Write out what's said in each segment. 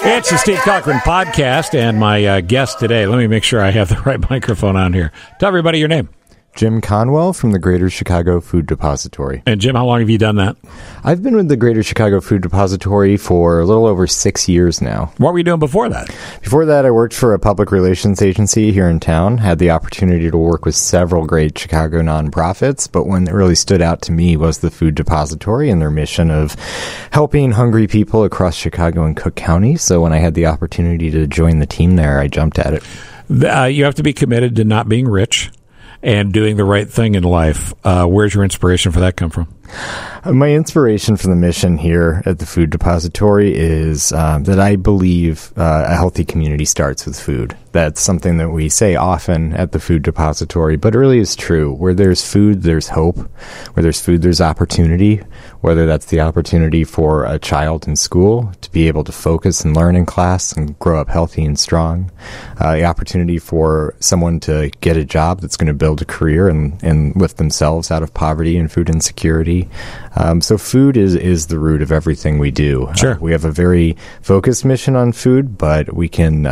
It's the Steve Cochran Podcast, and my guest today, let me make sure I have the right microphone on here. Tell everybody your name. Jim Conwell from the Greater Chicago Food Depository. And Jim, how long have you done that? I've been with the Greater Chicago Food Depository for a little over 6 years now. What were you doing before that? Before that, I worked for a public relations agency here in town, had the opportunity to work with several great Chicago nonprofits, but one that really stood out to me was the Food Depository and their mission of helping hungry people across Chicago and Cook County. So when I had the opportunity to join the team there, I jumped at it. You have to be committed to not being rich and doing the right thing in life. Where's your inspiration for that come from? My inspiration for the mission here at the Food Depository is that I believe a healthy community starts with food. That's something that we say often at the Food Depository, but it really is true. Where there's food, there's hope. Where there's food, there's opportunity, whether that's the opportunity for a child in school to be able to focus and learn in class and grow up healthy and strong, the opportunity for someone to get a job that's going to build a career and lift themselves out of poverty and food insecurity. So food is the root of everything we do. Sure. We have a very focused mission on food, but we can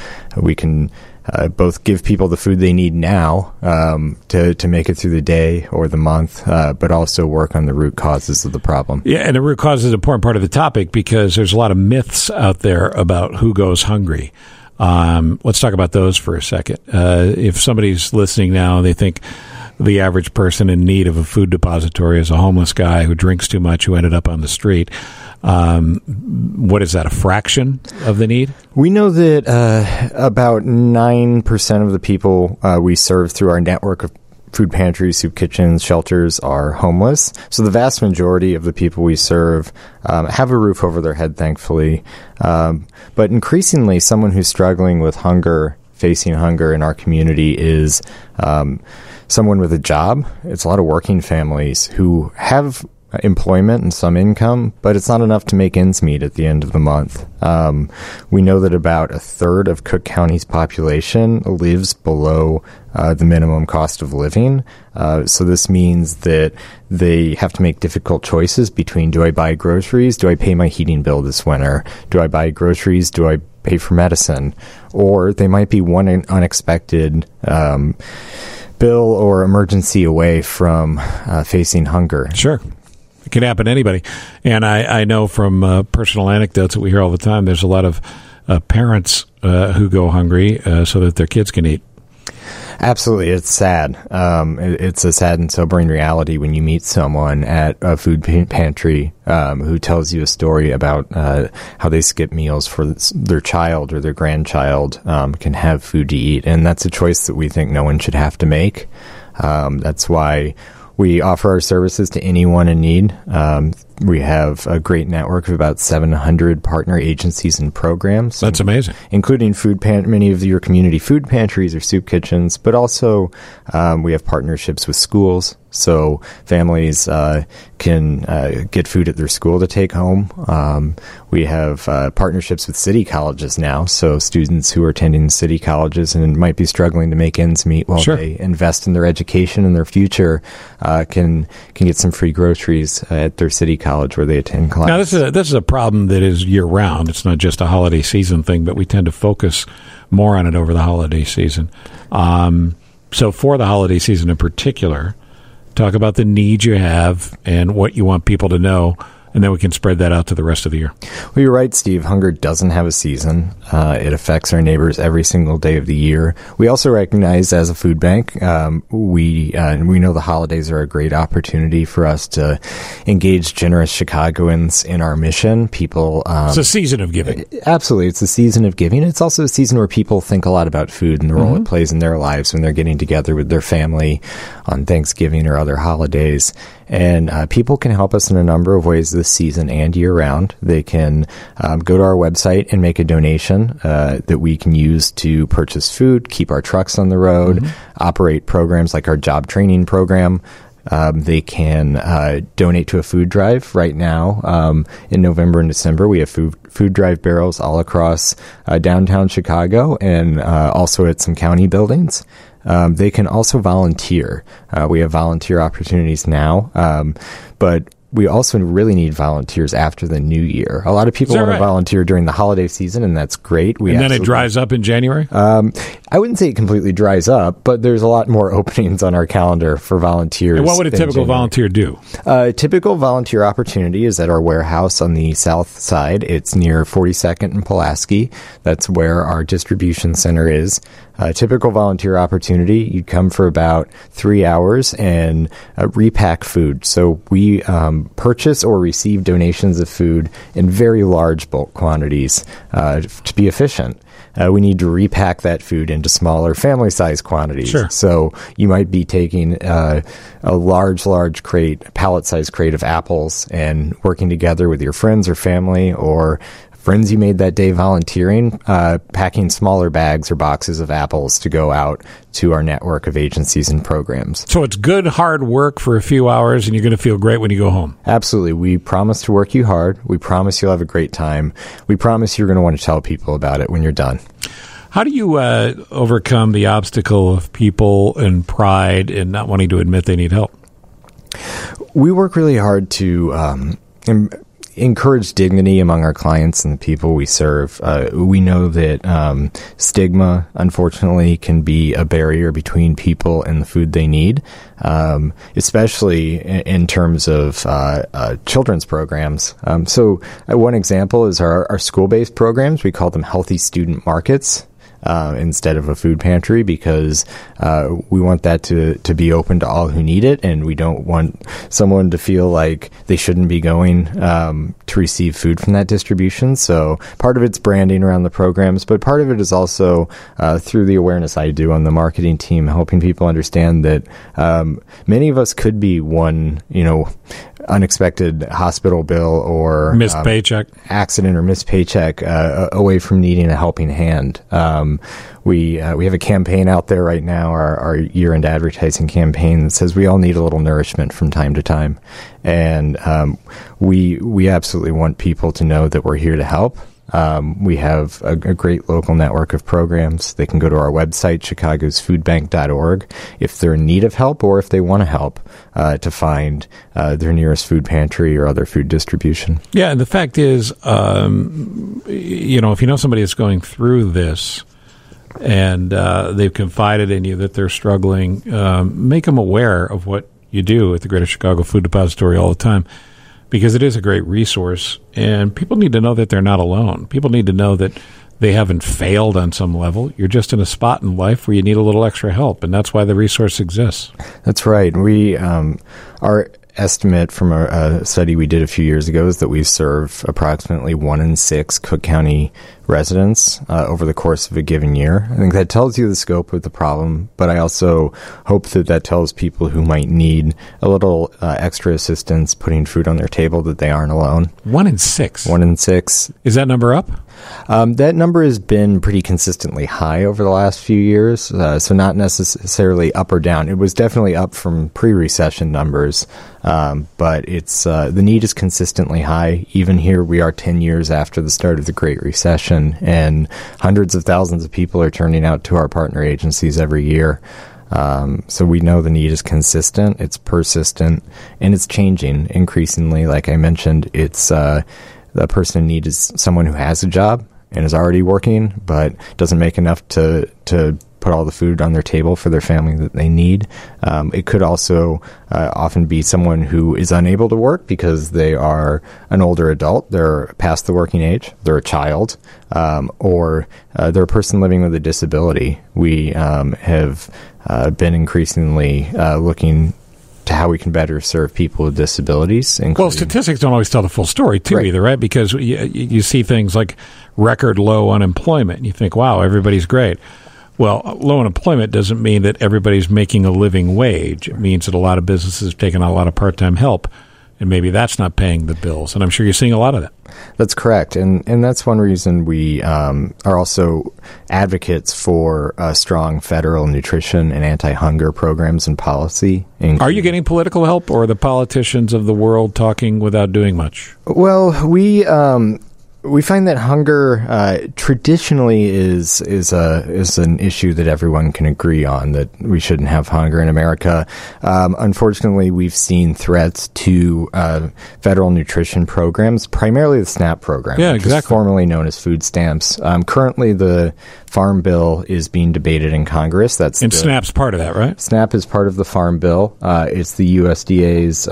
both give people the food they need now to make it through the day or the month, but also work on the root causes of the problem. Yeah, and the root cause is an important part of the topic because there's a lot of myths out there about who goes hungry. Let's talk about those for a second. If somebody's listening now, they think the average person in need of a food depository is a homeless guy who drinks too much, who ended up on the street. What is that, a fraction of the need? We know that about 9% of the people we serve through our network of food pantries, soup kitchens, shelters are homeless. So the vast majority of the people we serve have a roof over their head, thankfully. But increasingly, someone who's struggling with hunger, facing hunger in our community is someone with a job. It's a lot of working families who have employment and some income, but it's not enough to make ends meet at the end of the month. We know that about a third of Cook County's population lives below the minimum cost of living. So this means that they have to make difficult choices between, do I buy groceries? Do I pay my heating bill this winter? Do I buy groceries? Do I pay for medicine? Or they might be one unexpected bill or emergency away from facing hunger. Sure. It can happen to anybody. And I know from personal anecdotes that we hear all the time, there's a lot of parents who go hungry so that their kids can eat. Absolutely. It's sad. It's a sad and sobering reality when you meet someone at a food pantry who tells you a story about how they skip meals for their child or their grandchild can have food to eat. And that's a choice that we think no one should have to make. That's why we offer our services to anyone in need. We have a great network of about 700 partner agencies and programs. That's amazing. Including many of your community food pantries or soup kitchens, but also we have partnerships with schools. So families can get food at their school to take home. We have partnerships with city colleges now. So students who are attending city colleges and might be struggling to make ends meet while they invest in their education and their future can get some free groceries at their city college where they attend class. Now, this is a problem that is year-round. It's not just a holiday season thing, but we tend to focus more on it over the holiday season. So for the holiday season in particular, talk about the needs you have and what you want people to know, and then we can spread that out to the rest of the year. Well, you're right, Steve. Hunger doesn't have a season. It affects our neighbors every single day of the year. We also recognize as a food bank, we know the holidays are a great opportunity for us to engage generous Chicagoans in our mission. It's a season of giving. Absolutely. It's a season of giving. It's also a season where people think a lot about food and the role it plays in their lives when they're getting together with their family on Thanksgiving or other holidays. And people can help us in a number of ways this season and year-round. They can go to our website and make a donation that we can use to purchase food, keep our trucks on the road, operate programs like our job training program. They can donate to a food drive right now. In November and December, we have food drive barrels all across downtown Chicago and also at some county buildings. They can also volunteer. We have volunteer opportunities now, but we also really need volunteers after the new year. A lot of people want to volunteer during the holiday season, and that's great. And then it dries up in January? I wouldn't say it completely dries up, but there's a lot more openings on our calendar for volunteers. And what would a typical volunteer do? A typical volunteer opportunity is at our warehouse on the south side. It's near 42nd and Pulaski. That's where our distribution center is. A typical volunteer opportunity, you'd come for about 3 hours and repack food. So we purchase or receive donations of food in very large bulk quantities to be efficient. We need to repack that food into smaller family-sized quantities. Sure. So you might be taking a large crate, pallet-sized crate of apples and working together with your friends or family or friends you made that day volunteering, packing smaller bags or boxes of apples to go out to our network of agencies and programs. So it's good, hard work for a few hours, and you're going to feel great when you go home. Absolutely. We promise to work you hard. We promise you'll have a great time. We promise you're going to want to tell people about it when you're done. How do you overcome the obstacle of people and pride and not wanting to admit they need help? We work really hard to encourage dignity among our clients and the people we serve. We know that stigma, unfortunately, can be a barrier between people and the food they need, especially in terms of children's programs. So one example is our school-based programs. We call them healthy student markets. Instead of a food pantry, because we want that to be open to all who need it, and we don't want someone to feel like they shouldn't be going to receive food from that distribution. So part of it's branding around the programs, but part of it is also through the awareness I do on the marketing team, helping people understand that many of us could be one, unexpected hospital bill or missed paycheck, accident or missed paycheck away from needing a helping hand. We have a campaign out there right now, our year-end advertising campaign, that says we all need a little nourishment from time to time, and we absolutely want people to know that we're here to help. We have a great local network of programs. They can go to our website, chicagosfoodbank.org, if they're in need of help or if they want to help to find their nearest food pantry or other food distribution. Yeah, and the fact is, if you know somebody that's going through this and they've confided in you that they're struggling, make them aware of what you do at the Greater Chicago Food Depository all the time. Because it is a great resource, and people need to know that they're not alone. People need to know that they haven't failed on some level. You're just in a spot in life where you need a little extra help, and that's why the resource exists. That's right. Our estimate from a study we did a few years ago is that we serve approximately 1 in 6 Cook County residents over the course of a given year. I think that tells you the scope of the problem, but I also hope that tells people who might need a little extra assistance putting food on their table that they aren't alone. 1 in 6? 1 in 6. Is that number up? That number has been pretty consistently high over the last few years, so not necessarily up or down. It was definitely up from pre-recession numbers, but it's the need is consistently high. Even here, we are 10 years after the start of the Great Recession, and hundreds of thousands of people are turning out to our partner agencies every year. So we know the need is consistent, it's persistent, and it's changing increasingly. Like I mentioned, it's the person in need is someone who has a job and is already working, but doesn't make enough to put all the food on their table for their family that they need. It could also often be someone who is unable to work because they are an older adult, they're past the working age, they're a child, or they're a person living with a disability. We have been increasingly looking to how we can better serve people with disabilities. Well, statistics don't always tell the full story, too, either, right? Because you see things like record low unemployment, and you think, wow, everybody's great. Well, low unemployment doesn't mean that everybody's making a living wage. It means that a lot of businesses have taken on a lot of part-time help, and maybe that's not paying the bills. And I'm sure you're seeing a lot of that. That's correct. And that's one reason we are also advocates for strong federal nutrition and anti-hunger programs and policy. Are you getting political help, or are the politicians of the world talking without doing much? Well, We find that hunger traditionally is an issue that everyone can agree on, that we shouldn't have hunger in America. Unfortunately, we've seen threats to federal nutrition programs, primarily the SNAP program, which is formerly known as food stamps. Currently, the Farm Bill is being debated in Congress. SNAP's part of that, right? SNAP is part of the Farm Bill. It's the USDA's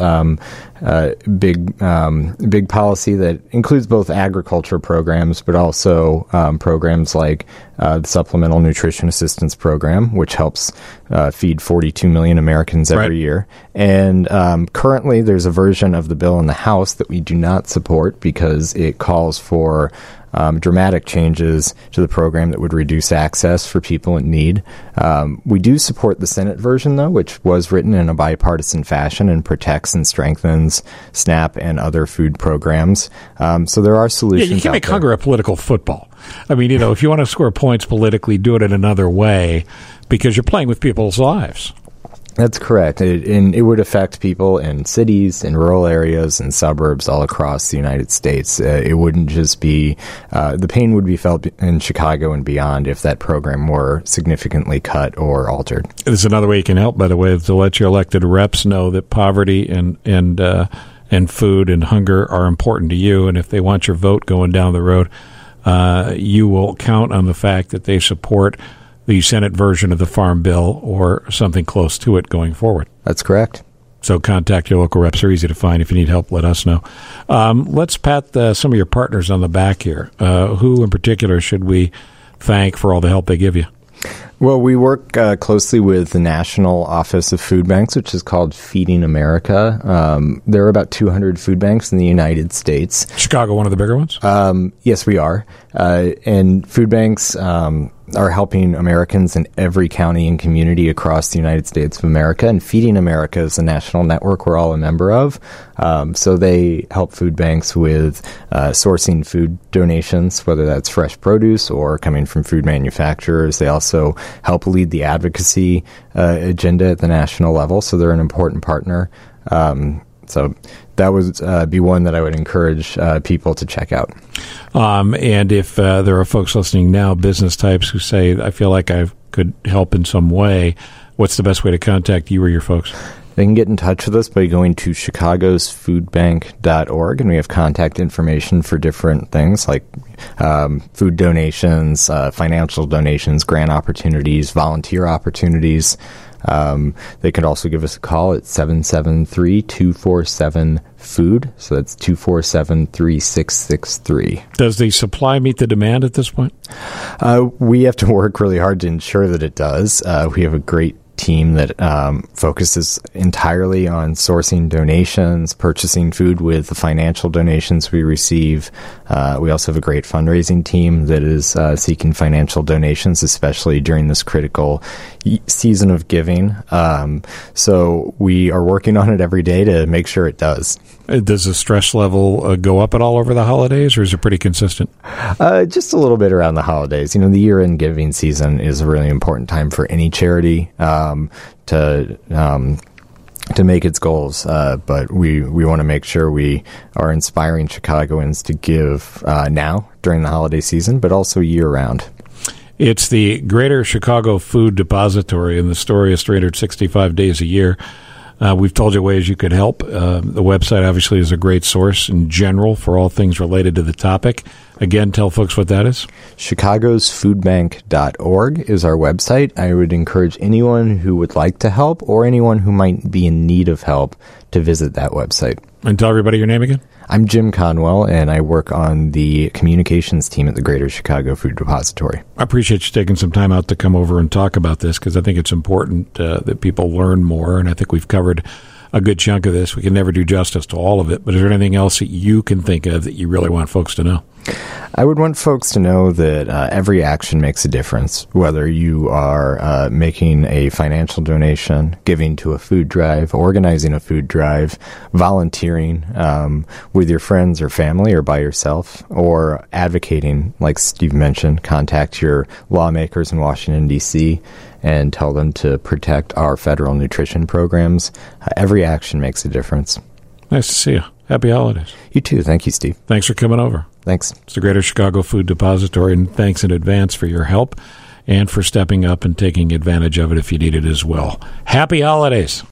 big policy that includes both agriculture programs, but also programs like the Supplemental Nutrition Assistance Program, which helps feed 42 million Americans every year. And currently, there's a version of the bill in the House that we do not support because it calls for dramatic changes to the program that would reduce access for people in need. We do support the Senate version, though, which was written in a bipartisan fashion and protects and strengthens SNAP and other food programs. So there are solutions. Yeah, you can't make hunger a political football. I mean, if you want to score points politically, do it in another way because you're playing with people's lives. That's correct. It would affect people in cities, in rural areas, and suburbs all across the United States. It wouldn't just be, the pain would be felt in Chicago and beyond if that program were significantly cut or altered. There's another way you can help, by the way, to let your elected reps know that poverty and food and hunger are important to you, and if they want your vote going down the road, you will count on the fact that they support the Senate version of the Farm Bill or something close to it going forward. That's correct. So contact your local reps. They're easy to find. If you need help, let us know. Let's pat some of your partners on the back here. Who in particular should we thank for all the help they give you? Well, we work closely with the National Office of Food Banks, which is called Feeding America. There are about 200 food banks in the United States. Chicago, one of the bigger ones? Yes, we are. And food banks are helping Americans in every county and community across the United States of America. And Feeding America is a national network we're all a member of. So they help food banks with sourcing food donations, whether that's fresh produce or coming from food manufacturers. They also help lead the advocacy agenda at the national level. So they're an important partner. So that would be one that I would encourage people to check out. And if there are folks listening now, business types who say, I feel like I could help in some way, what's the best way to contact you or your folks? They can get in touch with us by going to chicagosfoodbank.org, and we have contact information for different things like food donations, financial donations, grant opportunities, volunteer opportunities. They could also give us a call at 773-247-FOOD. So that's 247-3663. Does the supply meet the demand at this point? We have to work really hard to ensure that it does. We have a great team that focuses entirely on sourcing donations, purchasing food with the financial donations we receive. We also have a great fundraising team that is seeking financial donations, especially during this critical season of giving. So we are working on it every day to make sure it does. Does the stress level go up at all over the holidays, or is it pretty consistent? Just a little bit around the holidays. The year-end giving season is a really important time for any charity to make its goals. But we want to make sure we are inspiring Chicagoans to give now during the holiday season, but also year-round. It's the Greater Chicago Food Depository, and the story is 365 days a year. We've told you ways you could help. The website obviously is a great source in general for all things related to the topic. Again, tell folks what that is. chicagosfoodbank.org is our website. I would encourage anyone who would like to help or anyone who might be in need of help to visit that website. And tell everybody your name again. I'm Jim Conwell, and I work on the communications team at the Greater Chicago Food Depository. I appreciate you taking some time out to come over and talk about this, because I think it's important that people learn more, and I think we've covered a good chunk of this. We can never do justice to all of it, but is there anything else that you can think of that you really want folks to know? I would want folks to know that every action makes a difference, whether you are making a financial donation, giving to a food drive, organizing a food drive, volunteering with your friends or family or by yourself, or advocating, like Steve mentioned. Contact your lawmakers in Washington, D.C., and tell them to protect our federal nutrition programs. Every action makes a difference. Nice to see you. Happy holidays. You too. Thank you, Steve. Thanks for coming over. Thanks. It's the Greater Chicago Food Depository, and thanks in advance for your help and for stepping up and taking advantage of it if you need it as well. Happy holidays.